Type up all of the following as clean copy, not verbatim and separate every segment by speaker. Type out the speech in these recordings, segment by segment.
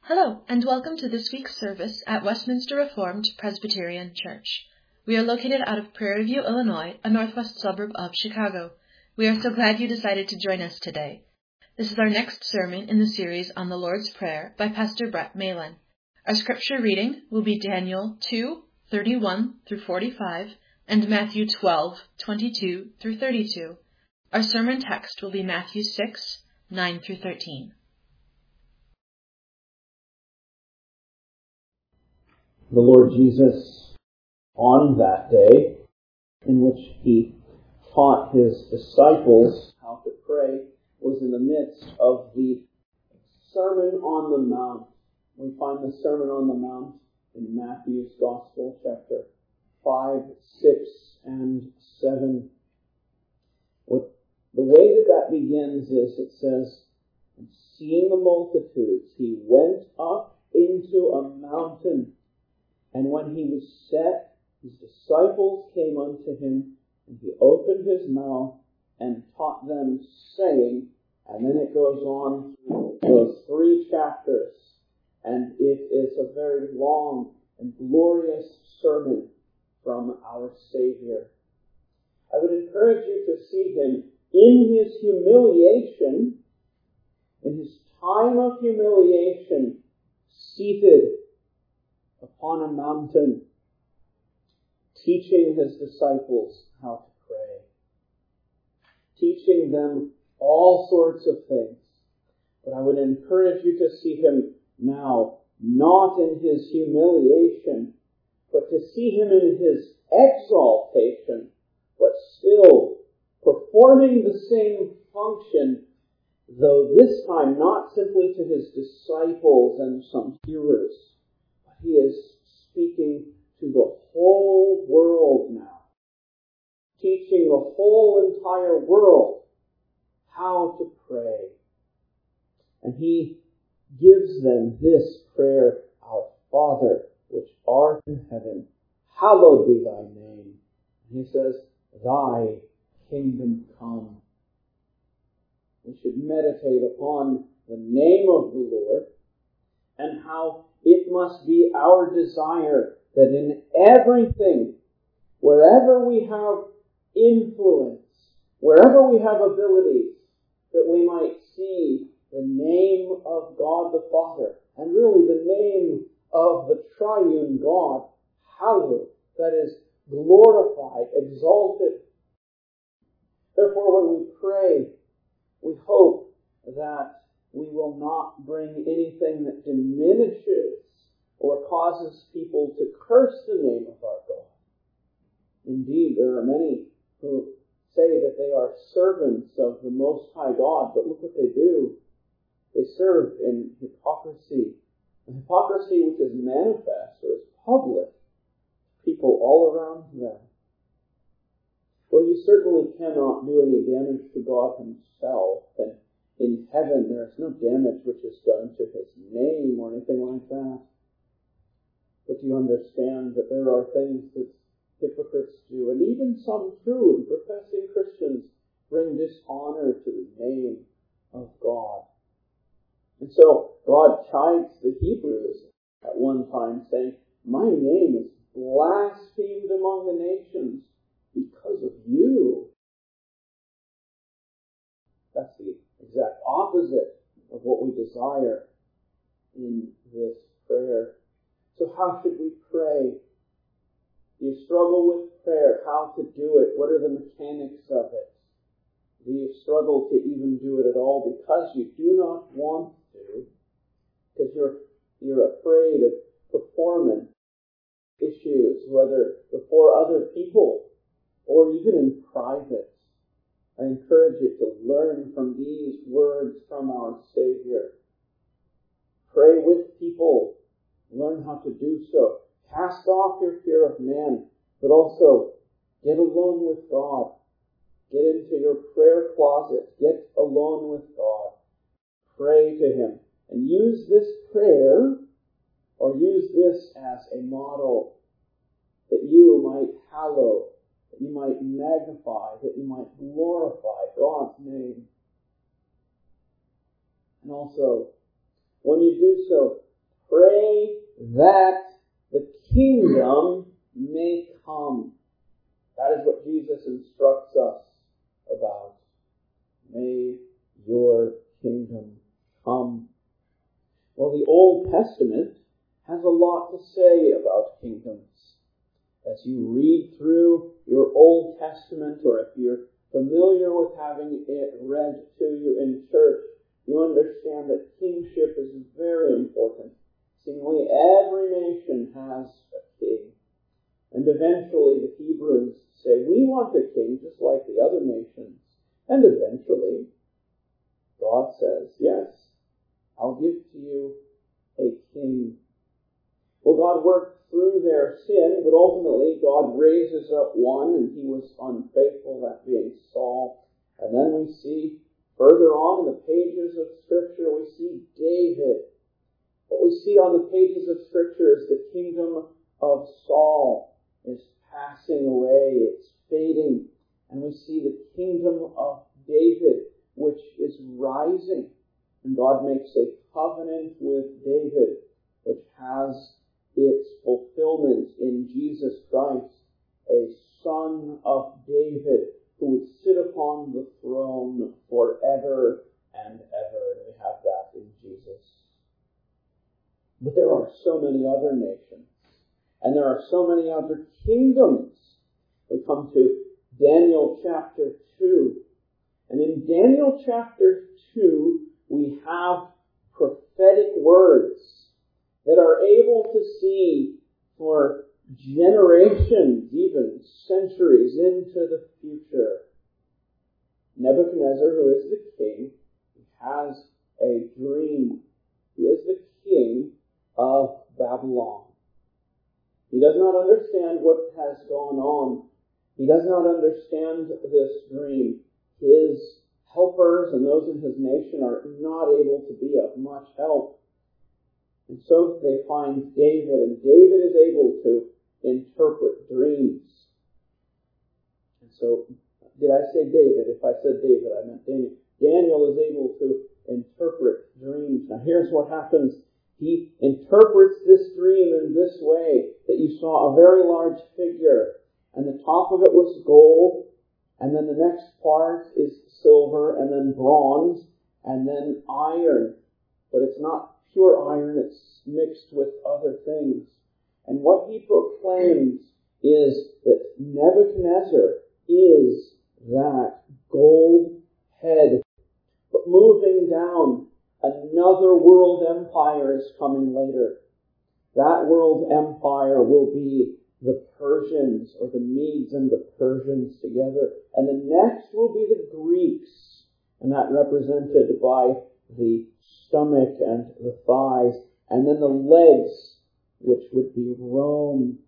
Speaker 1: Hello, and welcome to this week's service at Westminster Reformed Presbyterian Church. We are located out of Prairie View, Illinois, a northwest suburb of Chicago. We are so glad you decided to join us today. This is our next sermon in the series on the Lord's Prayer by Pastor Brett Malin. Our scripture reading will be Daniel 2:31 through 45 and Matthew 12:22 through 32. Our sermon text will be Matthew 6:9 through 13.
Speaker 2: The Lord Jesus, on that day in which he taught his disciples how to pray, was in the midst of the Sermon on the Mount. We find the Sermon on the Mount in Matthew's Gospel, chapter 5, 6, and 7. The way that begins is, it says, "And seeing the multitudes, he went up into a mountain. And when he was set, his disciples came unto him, and he opened his mouth and taught them, saying," and then it goes on through those 3 chapters, and it is a very long and glorious sermon from our Savior. I would encourage you to see him in his humiliation, in his time of humiliation, seated upon a mountain, teaching his disciples how to pray, teaching them all sorts of things. But I would encourage you to see him now, not in his humiliation, but to see him in his exaltation, but still performing the same function, though this time not simply to his disciples and some hearers. He is speaking to the whole world now, teaching the whole entire world how to pray. And he gives them this prayer: "Our Father, which art in heaven, hallowed be thy name." And he says, "Thy kingdom come." We should meditate upon the name of the Lord and how it must be our desire that in everything, wherever we have influence, wherever we have abilities, that we might see the name of God the Father, and really the name of the triune God, hallowed, that is, glorified, exalted. Therefore, when we pray, we hope that we will not bring anything that diminishes or causes people to curse the name of our God. Indeed, there are many who say that they are servants of the Most High God, but look what they do. They serve in hypocrisy. A hypocrisy which is manifest or is public. People all around them. Well, you certainly cannot do any damage to God himself, and in heaven, there is no damage which is done to his name or anything like that. But you understand that there are things that hypocrites do, and even some true and professing Christians bring dishonor to the name of God. And so God chides the Hebrews at one time, saying, "My name is blasphemed among the nations because of you." That's the exact opposite of what we desire in this prayer. So how should we pray? You struggle with prayer, how to do it, what are the mechanics of it? Do you struggle to even do it at all because you do not want to, because you're afraid of performance issues, whether before other people or even in private? I encourage you to learn from these words from our Savior. Pray with people. Learn how to do so. Cast off your fear of man, but also get alone with God. Get into your prayer closet. Get alone with God. Pray to him. And use this prayer, or use this as a model that you might hallow, that you might magnify, that you might glorify God's name. And also, when you do so, Pray that the kingdom may come. That is what Jesus instructs us about. May your kingdom come. Well, the Old Testament has a lot to say about kingdoms. As you read through your Old Testament, or if you're familiar with having it read to you in church, you understand that kingship is very important. Seemingly every nation has a king. And eventually the Hebrews say, we want a king just like the other nations. And eventually God says, yes, I'll give to you a king. Well, God worked through their sin, but ultimately God raises up one, and he was unfaithful, that being Saul. And then we see further on in the pages of Scripture, we see David. What we see on the pages of Scripture is the kingdom of Saul is passing away, it's fading, and we see the kingdom of David, which is rising. And God makes a covenant with David, which has its fulfillment in Jesus Christ, a son of David who would sit upon the throne forever and ever. And we have that in Jesus. But there are so many other nations, and there are so many other kingdoms. We come to Daniel chapter 2. And in Daniel chapter 2, we have prophetic words that are able to see for generations, even centuries into the future. Nebuchadnezzar, who is the king, has a dream. He is the king of Babylon. He does not understand what has gone on. He does not understand this dream. His helpers and those in his nation are not able to be of much help. And so they find David, and David is able to interpret dreams. And so, did I say David? If I said David, I meant Daniel. Daniel is able to interpret dreams. Now here's what happens. He interprets this dream in this way, that you saw a very large figure, and the top of it was gold, and then the next part is silver, and then bronze, and then iron. But it's not pure iron, it's mixed with other things. And what he proclaims is that Nebuchadnezzar is that gold head. But moving down, another world empire is coming later. That world empire will be the Persians, or the Medes and the Persians together. And the next will be the Greeks, and that represented by the stomach and the thighs, and then the legs, which would be Rome.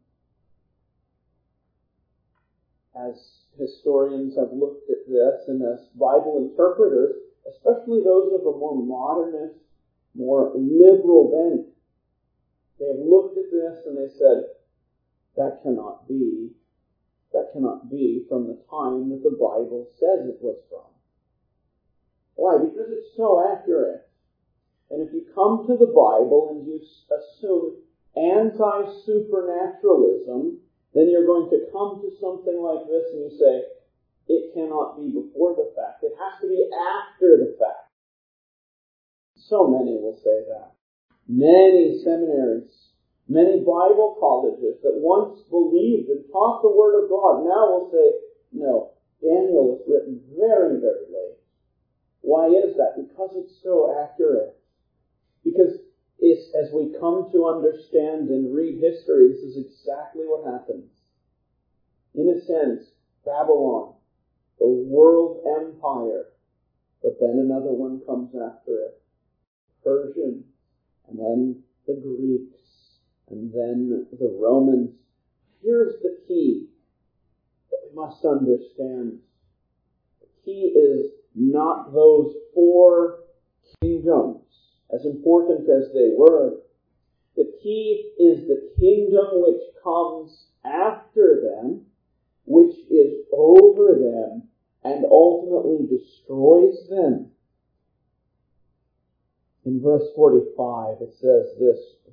Speaker 2: As historians have looked at this, and as Bible interpreters, especially those of a more modernist, more liberal bent, they have looked at this and they said, that cannot be from the time that the Bible says it was from. Why? Because it's so accurate. And if you come to the Bible and you assume anti-supernaturalism, then you're going to come to something like this and you say, it cannot be before the fact. It has to be after the fact. So many will say that. Many seminaries, many Bible colleges that once believed and taught the Word of God now will say, no, Daniel is written very, very late. Why is that? Because it's so accurate. Because it's, as we come to understand and read history, this is exactly what happens. In a sense, Babylon, the world empire, but then another one comes after it. Persian, and then the Greeks, and then the Romans. Here's the key that we must understand. The key is not those four kingdoms, as important as they were. The key is the kingdom which comes after them, which is over them, and ultimately destroys them. In verse 45, it says this,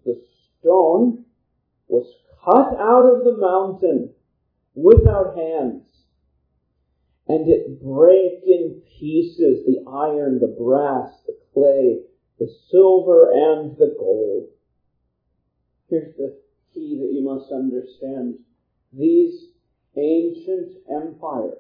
Speaker 2: the stone was cut out of the mountain without hands, and it brake in pieces the iron, the brass, the clay, the silver, and the gold. Here's the key that you must understand. These ancient empires,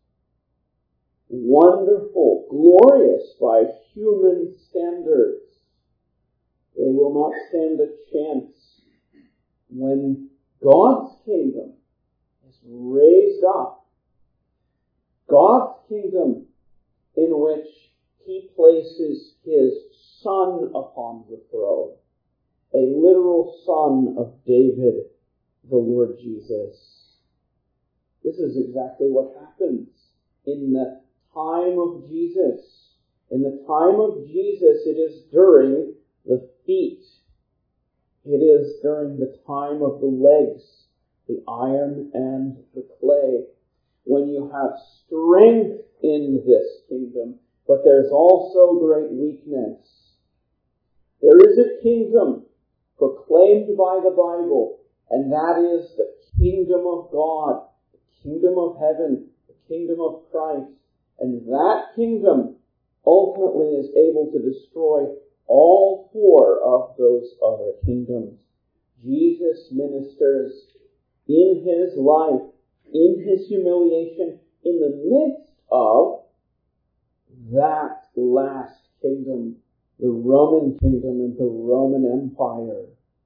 Speaker 2: wonderful, glorious by human standards, they will not stand a chance when God's kingdom is raised up. God's kingdom in which He places His Son upon the throne. A literal son of David, the Lord Jesus. This is exactly what happens in the time of Jesus. In the time of Jesus, it is during the feet. It is during the time of the legs, the iron and the clay, when you have strength in this kingdom, but there's also great weakness. There is a kingdom proclaimed by the Bible, and that is the kingdom of God, the kingdom of heaven, the kingdom of Christ. And that kingdom ultimately is able to destroy all four of those other kingdoms. Jesus ministers in His life, in His humiliation, in the midst of that last kingdom, the Roman kingdom and the Roman Empire.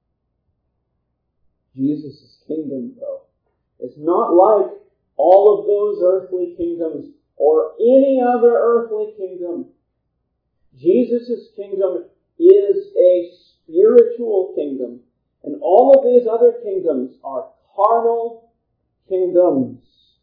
Speaker 2: Jesus' kingdom, though, is not like all of those earthly kingdoms or any other earthly kingdom. Jesus' kingdom is a spiritual kingdom, and all of these other kingdoms are carnal kingdoms.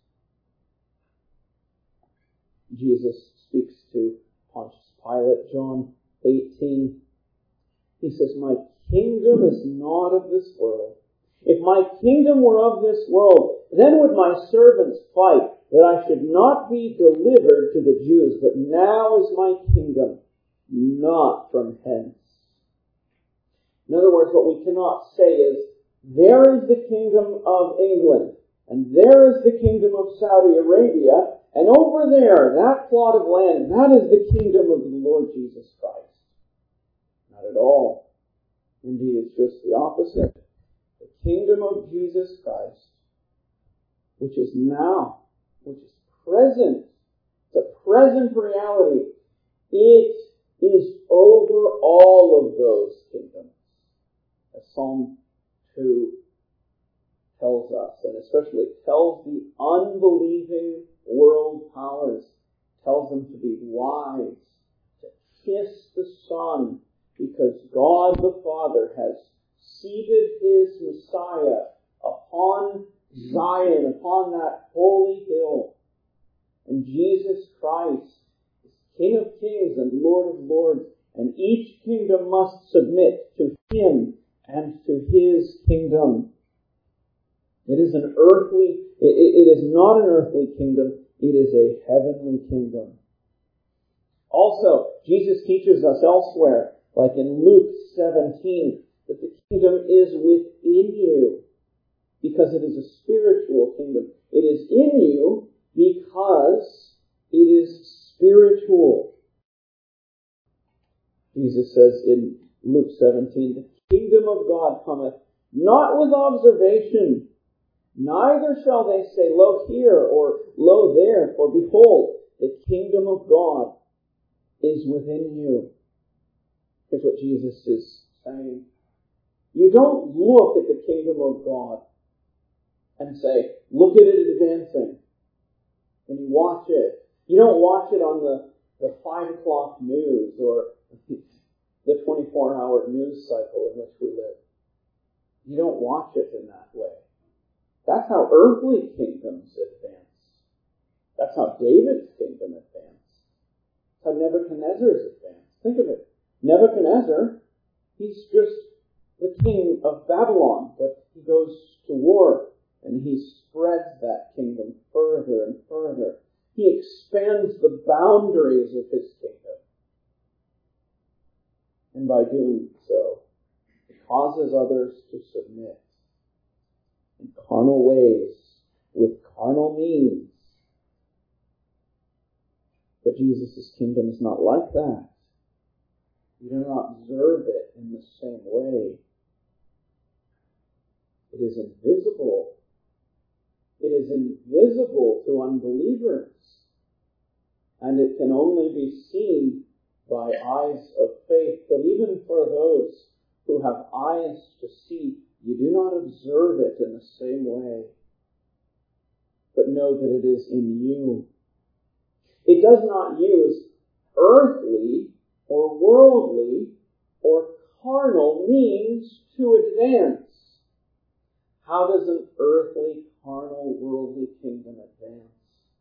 Speaker 2: Jesus speaks to Pontius Pilate, John 18. He says, "My kingdom is not of this world. If my kingdom were of this world, then would my servants fight that I should not be delivered to the Jews. But now is my kingdom not from hence." In other words, what we cannot say is, there is the kingdom of England, and there is the kingdom of Saudi Arabia, and over there, that plot of land, that is the kingdom of the Lord Jesus Christ. Not at all. Indeed, it's just the opposite. The kingdom of Jesus Christ, which is now, which is present, it's a present reality, it is over all of those kingdoms. As Psalm 2 tells us, and especially tells the unbelieving world powers, tells them to be wise, to kiss the Son, because God the Father has seated His Messiah upon Zion, upon that holy hill. And Jesus Christ is King of kings and Lord of lords, and each kingdom must submit to Him and to His kingdom. It is an earthly, it is not an earthly kingdom, it is a heavenly kingdom. Also, Jesus teaches us elsewhere, like in Luke 17, that the kingdom is within you, because it is a spiritual kingdom. It is in you because it is spiritual. Jesus says in Luke 17, "The kingdom of God cometh not with observation, neither shall they say, Lo here, or Lo there, for behold, the kingdom of God is within you." Here's what Jesus is saying. You don't look at the kingdom of God and say, look at it advancing. And you watch it. You don't watch it on the 5 o'clock news or the 24-hour news cycle in which we live. You don't watch it in that way. That's how earthly kingdoms advance. That's how David's kingdom advanced. That's how Nebuchadnezzar's advanced. Think of it. Nebuchadnezzar, he's just the king of Babylon, but he goes to war and he spreads that kingdom further and further. He expands the boundaries of his kingdom. And by doing so, because causes others to submit in carnal ways, with carnal means. But Jesus' kingdom is not like that. You do not observe it in the same way. It is invisible. It is invisible to unbelievers. And it can only be seen by eyes of faith. But even for those who have eyes to see, you do not observe it in the same way. But know that it is in you. It does not use earthly or worldly or carnal means to advance. How does an earthly, carnal, worldly kingdom advance?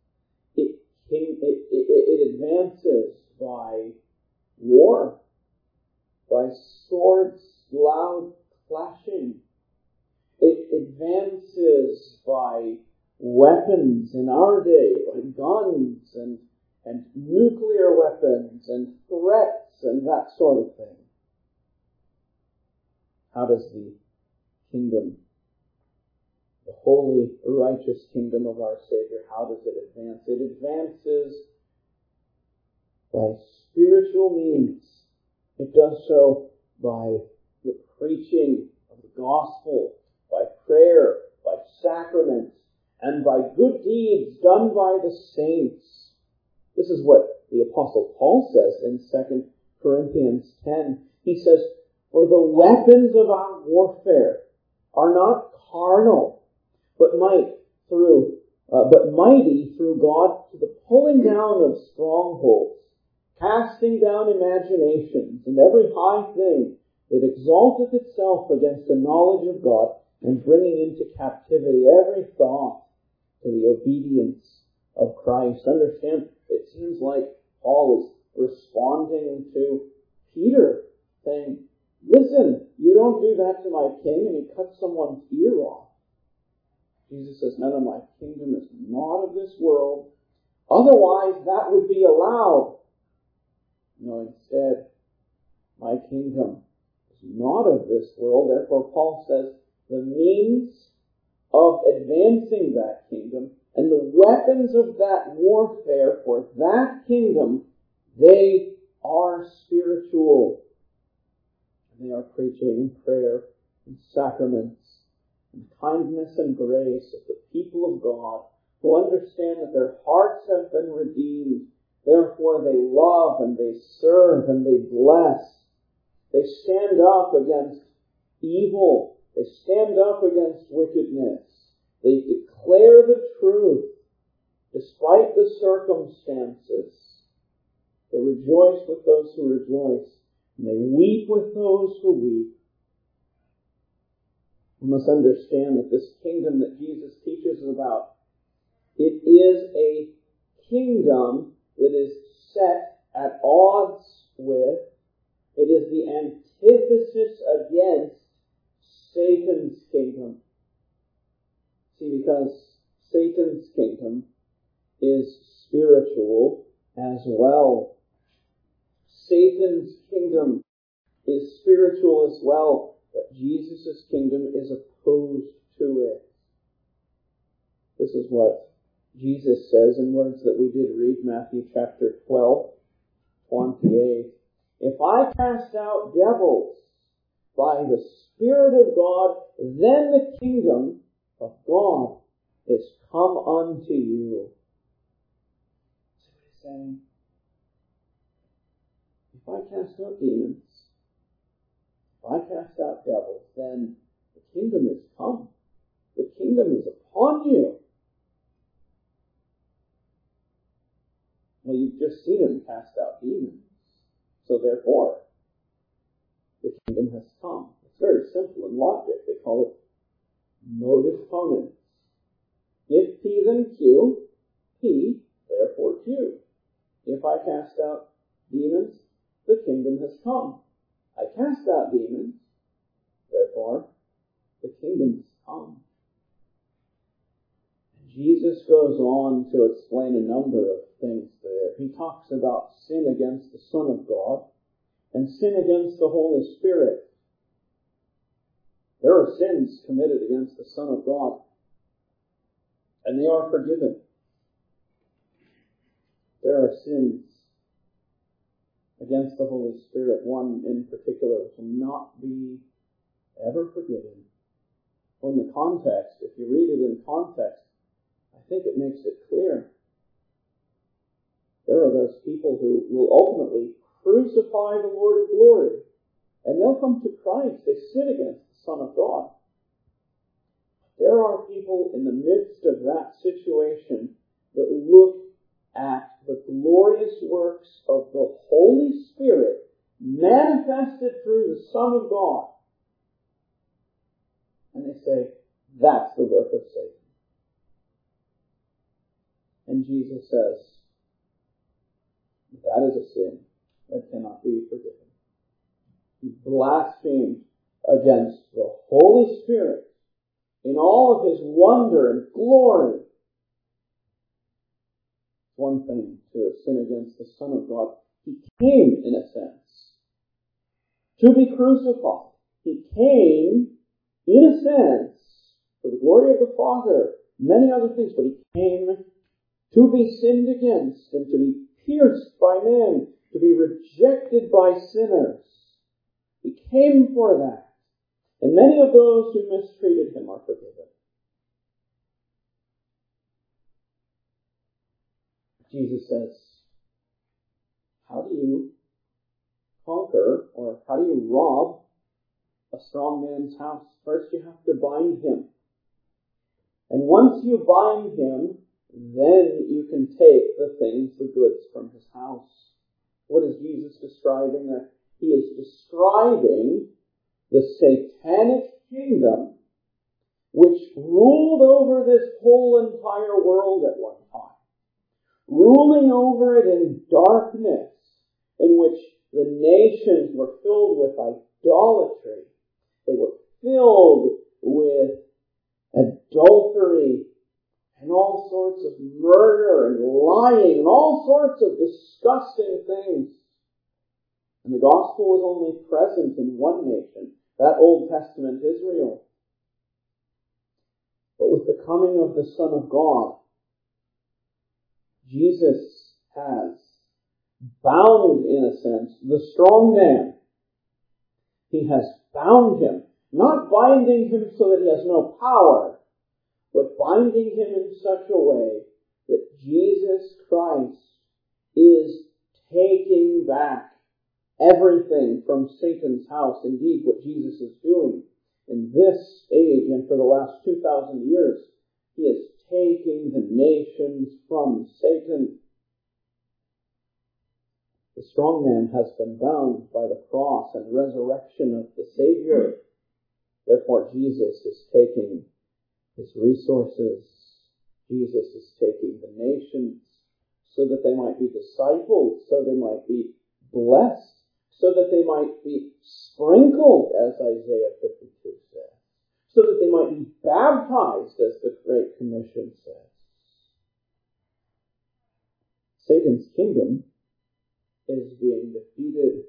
Speaker 2: It advances by war, by swords loud clashing. It advances by weapons in our day, by guns and nuclear weapons and threats and that sort of thing. How does the kingdom, the holy, righteous kingdom of our Savior, how does it advance? It advances by spiritual means. It does so by the preaching of the gospel, by prayer, by sacraments, and by good deeds done by the saints. This is what the Apostle Paul says in 2 Corinthians 10. He says, "For the weapons of our warfare are not carnal, but mighty through God to the pulling down of strongholds, casting down imaginations and every high thing that exalteth itself against the knowledge of God, and bringing into captivity every thought to the obedience of Christ." Understand, it seems like Paul is responding to Peter, saying, "Listen, you don't do that to my king," and he cuts someone's ear off. Jesus says, "No, my kingdom is not of this world. Otherwise, that would be allowed." No, instead, my kingdom is not of this world. Therefore, Paul says, the means of advancing that kingdom and the weapons of that warfare for that kingdom, they are spiritual. And they are preaching and prayer and sacraments and kindness and grace of the people of God who understand that their hearts have been redeemed. Therefore they love and they serve and they bless. They stand up against evil. They stand up against wickedness. They declare the truth despite the circumstances. They rejoice with those who rejoice, and they weep with those who weep. We must understand that this kingdom that Jesus teaches about, it is a kingdom that is set at odds with, it is the antithesis against Satan's kingdom. See, because Satan's kingdom is spiritual as well. Satan's kingdom is spiritual as well, but Jesus' kingdom is opposed to it. This is what Jesus says in words that we did read, Matthew chapter 12, 28. "If I cast out devils by the Spirit of God, then the kingdom of God is come unto you." See what he's saying? If I cast out demons, if I cast out devils, then the kingdom is come. The kingdom is upon you. Well, you've just seen him cast out demons. So therefore, the kingdom has come. It's very simple in logic. They call it modus ponens. If P, then Q. P, therefore Q. If I cast out demons, the kingdom has come. I cast out demons, therefore the kingdom has come. And Jesus goes on to explain a number of things there. He talks about sin against the Son of God and sin against the Holy Spirit. were sins committed against the Son of God, and they are forgiven. There are sins against the Holy Spirit, one in particular, which will not be ever forgiven. Well, in the context, if you read it in context, I think it makes it clear. There are those people who will ultimately crucify the Lord of glory, and they'll come to Christ. They sin against the Son of God. There are people in the midst of that situation that look at the glorious works of the Holy Spirit manifested through the Son of God, and they say, that's the work of Satan. And Jesus says, that is a sin that cannot be forgiven. He blasphemed against the Holy Spirit in all of his wonder and glory. One thing to sin against the Son of God. He came, in a sense, to be crucified. He came, in a sense, for the glory of the Father, many other things, but he came to be sinned against and to be pierced by men, to be rejected by sinners. He came for that. And many of those who mistreated him are forgiven. Jesus says, how do you conquer, or how do you rob a strong man's house? First you have to bind him. And once you bind him, then you can take the things, the goods from his house. What is Jesus describing there? He is describing the satanic kingdom which ruled over this whole entire world at one time. Ruling over it in darkness, in which the nations were filled with idolatry. They were filled with adultery and all sorts of murder and lying and all sorts of disgusting things. And the gospel was only present in one nation, that Old Testament Israel. But with the coming of the Son of God, Jesus has bound, in a sense, the strong man. He has bound him, not binding him so that he has no power, but binding him in such a way that Jesus Christ is taking back everything from Satan's house. Indeed, what Jesus is doing in this age and for the last 2,000 years, he is taking the nations from Satan. The strong man has been bound by the cross and resurrection of the Savior. Therefore, Jesus is taking his resources. Jesus is taking the nations so that they might be discipled, so they might be blessed, so that they might be sprinkled, as Isaiah 52 says, so that they might be baptized, as the Great Commission says. Satan's kingdom is being defeated.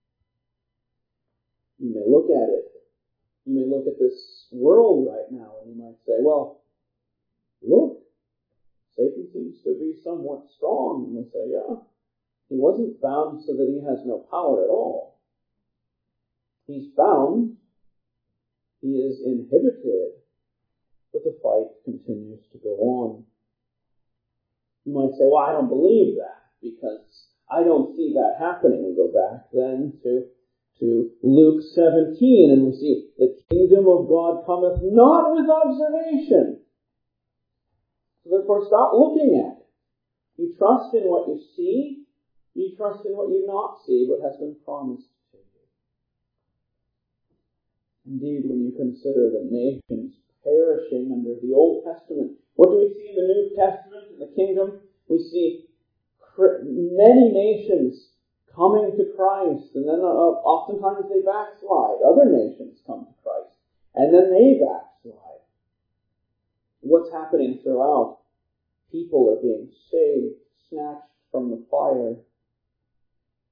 Speaker 2: You may look at it. You may look at this world right now and you might say, well, look, Satan seems to be somewhat strong. And they say, yeah, he wasn't bound so that he has no power at all. He's bound. He is inhibited. But the fight continues to go on. You might say, well, I don't believe that because I don't see that happening. We go back then to Luke 17 and we see the kingdom of God cometh not with observation. So therefore stop looking at it. You trust in what you see. You trust in what you not see, what has been promised to you. Indeed, when you consider the nations perishing under the Old Testament, what do we see in the New Testament, in the kingdom? We see many nations coming to Christ, and then oftentimes they backslide. Other nations come to Christ, and then they backslide. What's happening throughout? People are being saved, snatched from the fire.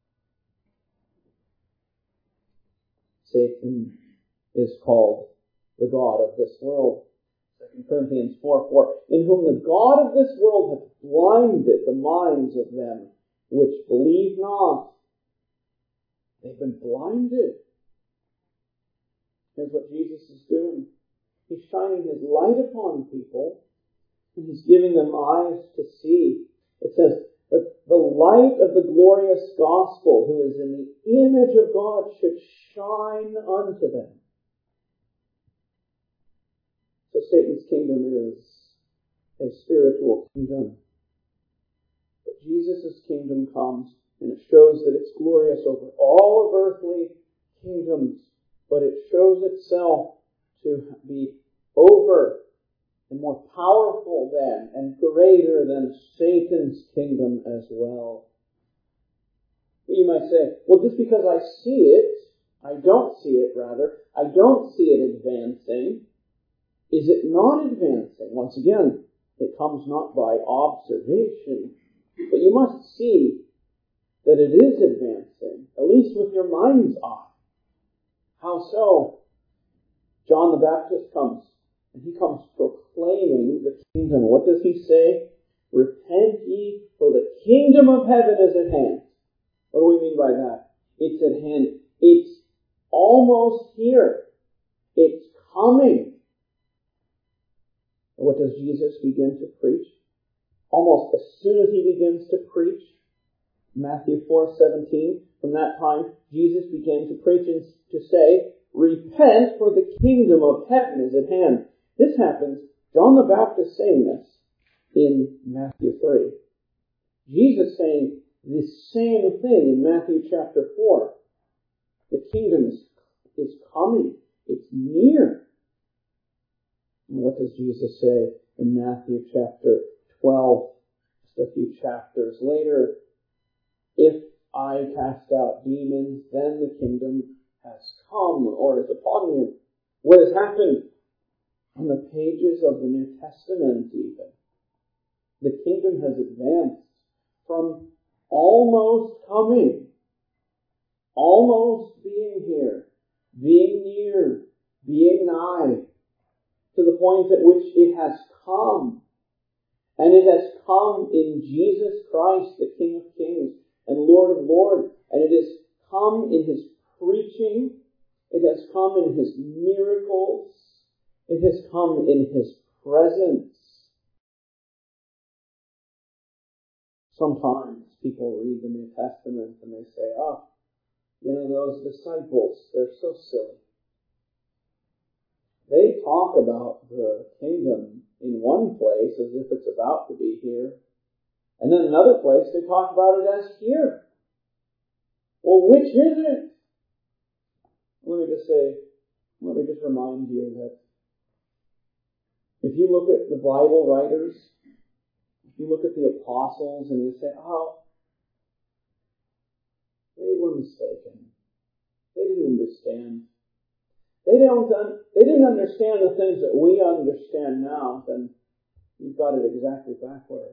Speaker 2: Satan is called the God of this world. 2 Corinthians 4:4, in whom the God of this world hath blinded the minds of them which believe not. They've been blinded. Here's what Jesus is doing. He's shining His light upon people, and He's giving them eyes to see. It says that the light of the glorious gospel, who is in the image of God, should shine unto them. So Satan's kingdom is a spiritual kingdom. But Jesus' kingdom comes, and it shows that it's glorious over all of earthly kingdoms, but it shows itself to be over and more powerful than and greater than Satan's kingdom as well. You might say, well, just because I don't see it advancing, is it not advancing? Once again, it comes not by observation, but you must see that it is advancing, at least with your mind's eye. How so? John the Baptist comes, and he comes proclaiming the kingdom. What does he say? Repent ye, for the kingdom of heaven is at hand. What do we mean by that? It's at hand. It's almost here. It's coming. And what does Jesus begin to preach? Almost as soon as he begins to preach, Matthew 4:17, from that time, Jesus began to preach and to say, repent, for the kingdom of heaven is at hand. This happens, John the Baptist saying this in Matthew 3. Jesus saying the same thing in Matthew chapter 4. The kingdom is coming. It's near. And what does Jesus say in Matthew chapter 12? Just a few chapters later. If I cast out demons, then the kingdom has come or is upon you. What has happened? On the pages of the New Testament even, the kingdom has advanced from almost coming, almost being here, being near, being nigh, to the point at which it has come. And it has come in Jesus Christ, the King of Kings and Lord of Lords. And it has come in His preaching. It has come in His miracles. It has come in His presence. Sometimes people read the New Testament and they say, those disciples, they're so silly. They talk about the kingdom in one place as if it's about to be here. And then another place they talk about it as here. Well, which is it? Let me just remind you that if you look at the Bible writers, if you look at the apostles and you say, they were mistaken. They didn't understand. They didn't understand the things that we understand now, then you've got it exactly backwards.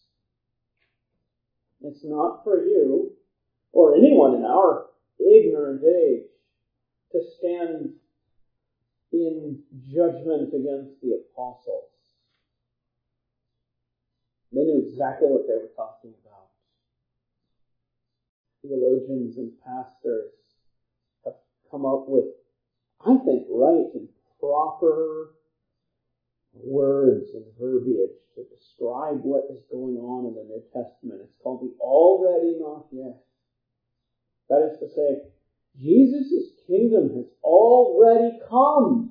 Speaker 2: It's not for you or anyone in our ignorant age to stand in judgment against the apostles. They knew exactly what they were talking about. Theologians and pastors have come up with, I think, right and proper words and verbiage to describe what is going on in the New Testament. It's called the already not yet. That is to say, Jesus' kingdom has already come,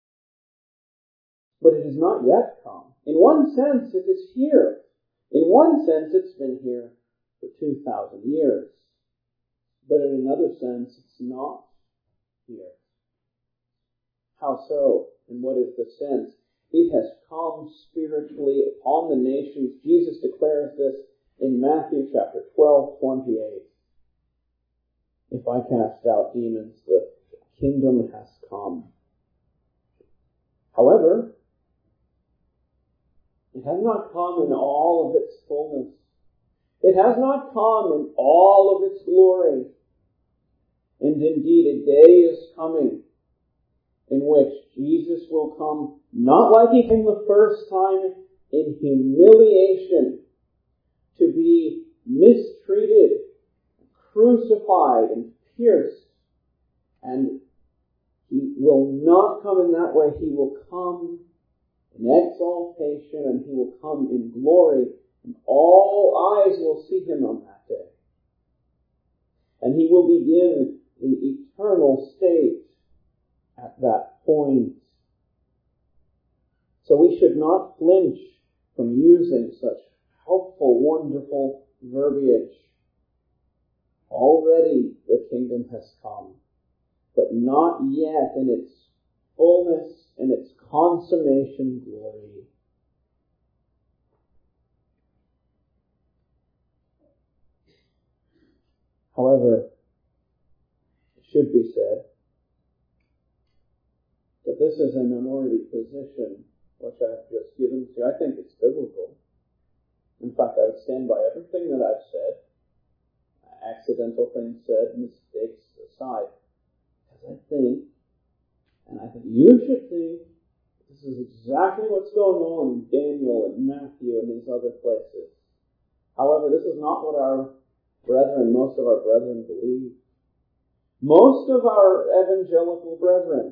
Speaker 2: but it has not yet come. In one sense, it is here. In one sense, it's been here for 2,000 years. But in another sense, it's not here. How so? And what is the sense? It has come spiritually upon the nations. Jesus declares this in Matthew chapter 12:28. If I cast out demons, the kingdom has come. However, it has not come in all of its fullness. It has not come in all of its glory. And indeed, a day is coming in which Jesus will come not like he came the first time in humiliation, to be mistreated, crucified, and pierced. And he will not come in that way. He will come in exaltation, and he will come in glory, and all eyes will see him on that day. And he will begin the eternal state at that point. So we should not flinch from using such helpful, wonderful verbiage. Already the kingdom has come, but not yet in its fullness and its consummation glory. However, it should be said that this is a minority position which I've just given to you. I think it's biblical. In fact, I would stand by everything that I've said, accidental things said, mistakes aside, because I think, and I think you should think, this is exactly what's going on in Daniel and Matthew and these other places. However, this is not what our brethren, most of our brethren believe. Most of our evangelical brethren,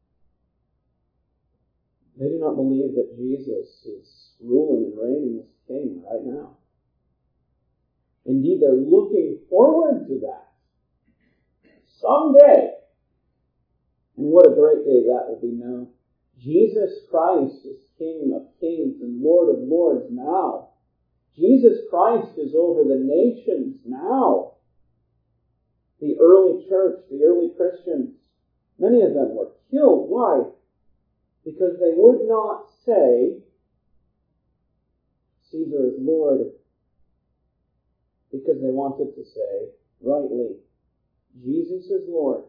Speaker 2: they do not believe that Jesus is ruling and reigning as king right now. Indeed, they're looking forward to that someday. And what a great day that will be now. Jesus Christ is King of kings and Lord of lords now. Jesus Christ is over the nations now. The early church, the early Christians, many of them were killed. Why? Because they would not say, Caesar is Lord, because they wanted to say, rightly, Jesus is Lord.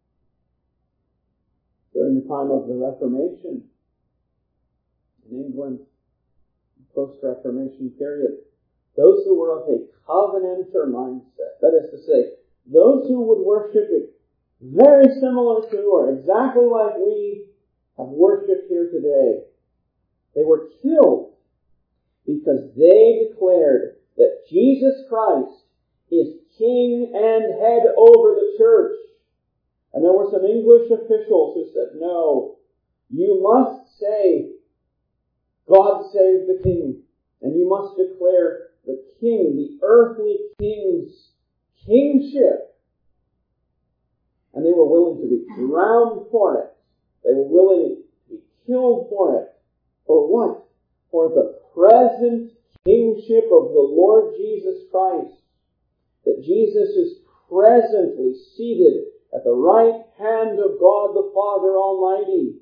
Speaker 2: During the time of the Reformation in England, post-Reformation period, those who were of a covenanter mindset, that is to say, those who would worship it very similar to or exactly like we have worshipped here today, they were killed because they declared that Jesus Christ is king and head over the church. And there were some English officials who said, no, you must say, God save the king. And you must declare the king, the earthly king's kingship. And they were willing to be drowned for it. They were willing to be killed for it. For what? For the present kingship of the Lord Jesus Christ. That Jesus is presently seated at the right hand of God the Father Almighty.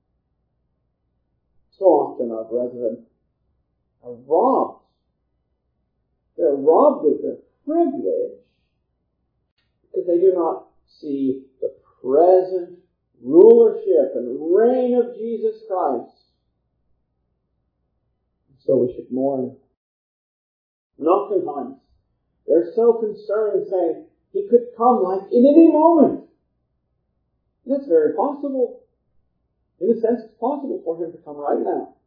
Speaker 2: So often our brethren are robbed. They're robbed of their privilege because they do not see the present rulership and reign of Jesus Christ. So we should mourn. And oftentimes, they're so concerned saying, he could come like in any moment. And that's very possible. In a sense, it's possible for him to come right now.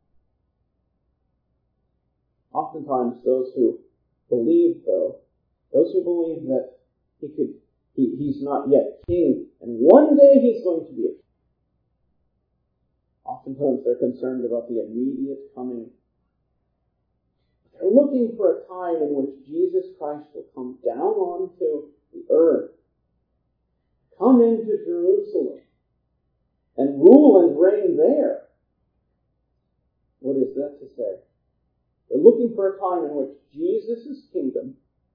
Speaker 2: Oftentimes, those who believe, though, those who believe that he's not yet king, and one day he's going to be a king. Oftentimes, they're concerned about the immediate coming. They're looking for a time in which Jesus Christ will come down onto the earth, come into Jerusalem, and rule and reign there. What is that to say? They're looking for a time in which Jesus' kingdom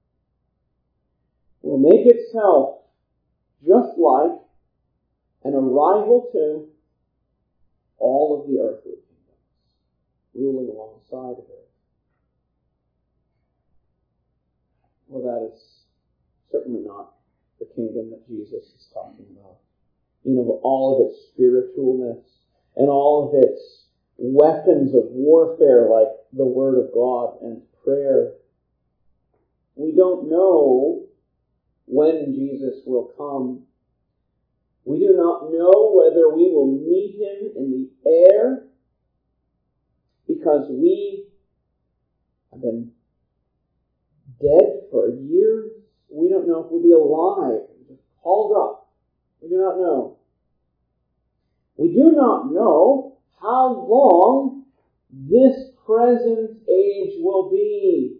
Speaker 2: will make itself just like an arrival to all of the earthly kingdoms, ruling alongside of it. Well, that is certainly not the kingdom that Jesus is talking about. You know, all of its spiritualness and all of its weapons of warfare like the Word of God and prayer. We don't know when Jesus will come. We do not know whether we will meet him in because we have been dead for years. We don't know if we'll be alive, just called up. We do not know. We do not know how long this present age will be.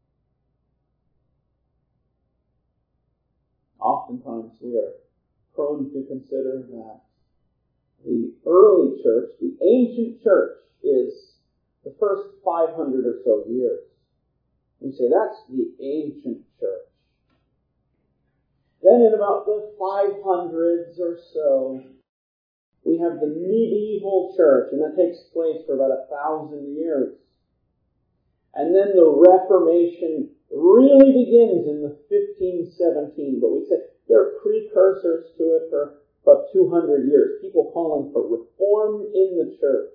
Speaker 2: Oftentimes we are prone to consider that the early church, the ancient church, is the first 500 or so years. We say that's the ancient church. Then in about the 500s or so, we have the medieval church, and that takes place for about 1,000 years. And then the Reformation really begins in the 1517, but we say there are precursors to it for about 200 years. People calling for reform in the church.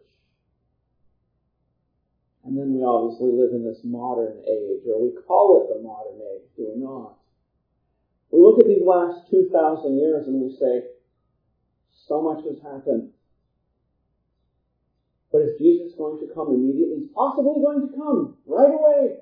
Speaker 2: And then we obviously live in this modern age, or we call it the modern age, do we not? We look at these last 2,000 years and we say, so much has happened. But is Jesus going to come immediately? He's possibly going to come right away.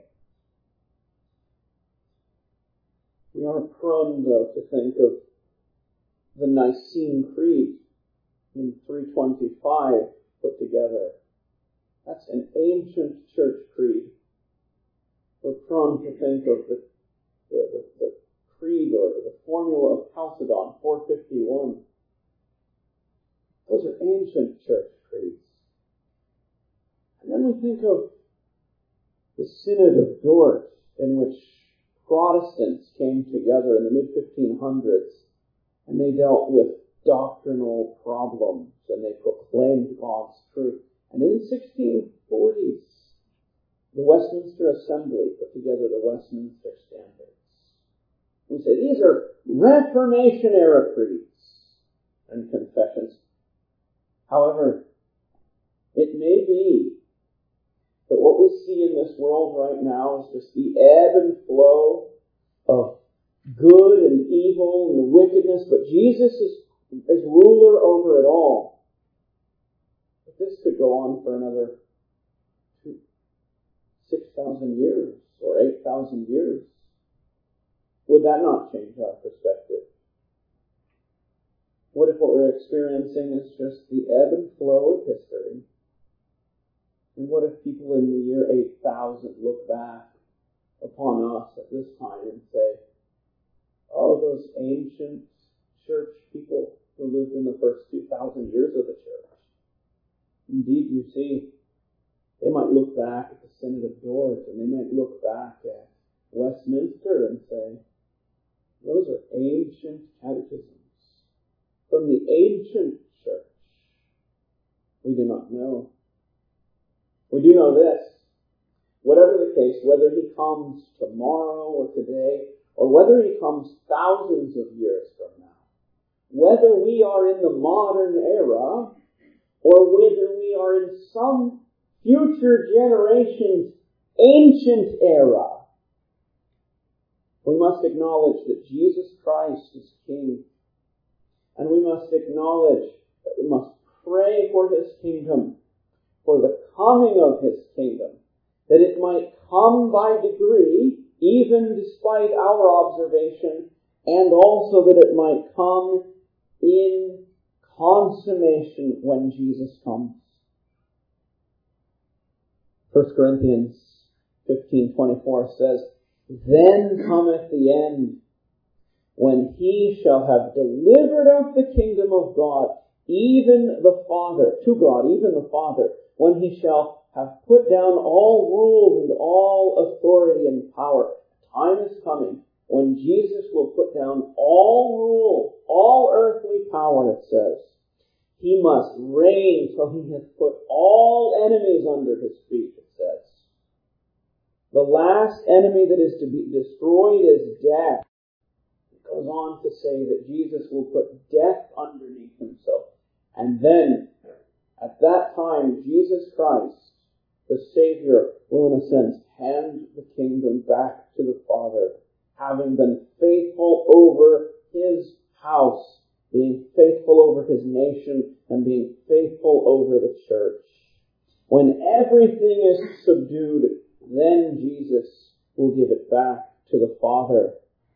Speaker 2: We are prone, though, to think of the Nicene Creed in 325 put together. That's an ancient church creed. We're prone to think of the creed or the formula of Chalcedon, 451. Those are ancient church creeds. And then we think of the Synod of Dort, in which Protestants came together in the mid-1500s, and they dealt with doctrinal problems, and they proclaimed God's truth. And in the 1640s, the Westminster Assembly put together the Westminster Standards. We say these are Reformation-era creeds and confessions. However, it may be that what we see in this world right now is just the ebb and flow of good and evil and the wickedness, but Jesus is ruler over it all. But this could go on for another 6,000 years or 8,000 years. Would that not change our perspective? What if what we're experiencing is just the ebb and flow of history? And what if people in the year 8000 look back upon us at this time and say, oh, those ancient church people who lived in the first 2,000 years of the church. Indeed, you see, they might look back at the Synod of Dort, and they might look back at Westminster and say, those are ancient catechisms from the ancient church. We do not know. We do know this. Whatever the case, whether he comes tomorrow or today, or whether he comes thousands of years from now, whether we are in the modern era, or whether we are in some future generation's ancient era, we must acknowledge that Jesus Christ is King. And we must acknowledge that we must pray for his kingdom, for the coming of his kingdom, that it might come by degree, even despite our observation, and also that it might come in consummation when Jesus comes. 1 Corinthians 15:24 says, then cometh the end, when he shall have delivered up the kingdom of God, even the Father, to God, even the Father, when he shall have put down all rule and all authority and power. Time is coming when Jesus will put down all rule, all earthly power, it says. He must reign till he has put all enemies under his feet, it says. The last enemy that is to be destroyed is death. It goes on to say that Jesus will put death underneath himself. And then, at that time, Jesus Christ, the Savior, will in a sense hand the kingdom back to the Father, having been faithful over his house, being faithful over his nation, and being faithful over the church. When everything is subdued, then Jesus will give it back to the Father,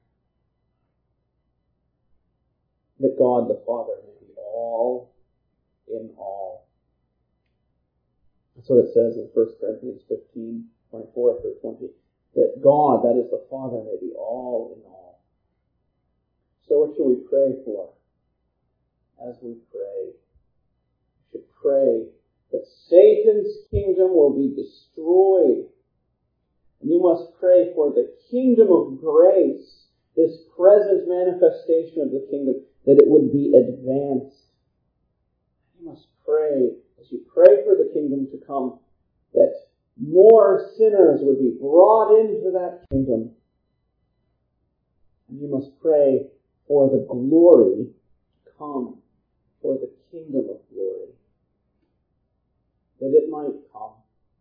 Speaker 2: that God the Father may be all in all. That's what it says in 1 Corinthians 15, 24 through 20. That God, that is the Father, may be all in all. So what should we pray for? As we pray, we should pray that Satan's kingdom will be destroyed. And you must pray for the kingdom of grace, this present manifestation of the kingdom, that it would be advanced. You must pray, as you pray for the kingdom to come, that more sinners would be brought into that kingdom. And you must pray for the glory to come, for the kingdom of glory, that it might come,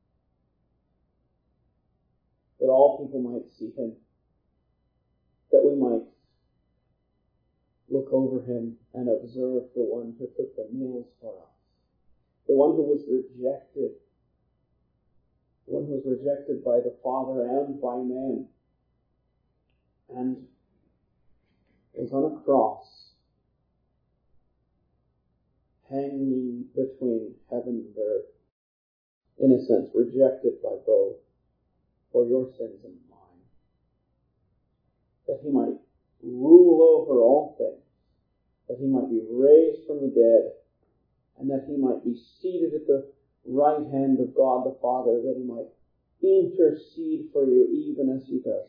Speaker 2: that all people might see him, that we might look over him and observe the one who took the nails for us, the one who was rejected, the one who was rejected by the Father and by man, and was on a cross, hanging between heaven and earth, in a sense, rejected by both, for your sins and mine, that he might rule over all things, that he might be raised from the dead, and that he might be seated at the right hand of God the Father, that he might intercede for you even as he does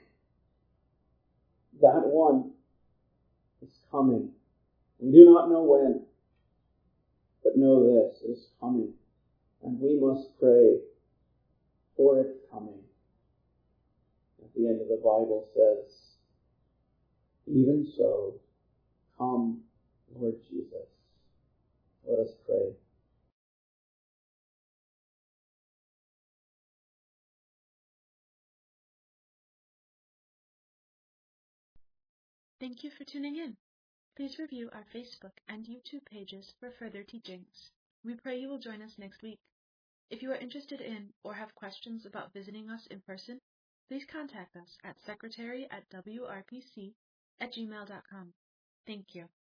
Speaker 2: now. That one is coming. We do not know when, but know this is coming, and we must pray for its coming. At the end of the Bible says, even so, come, Lord Jesus. Let us pray.
Speaker 1: Thank you for tuning in. Please review our Facebook and YouTube pages for further teachings. We pray you will join us next week. If you are interested in or have questions about visiting us in person, please contact us at secretary@wrpc@gmail.com. Thank you.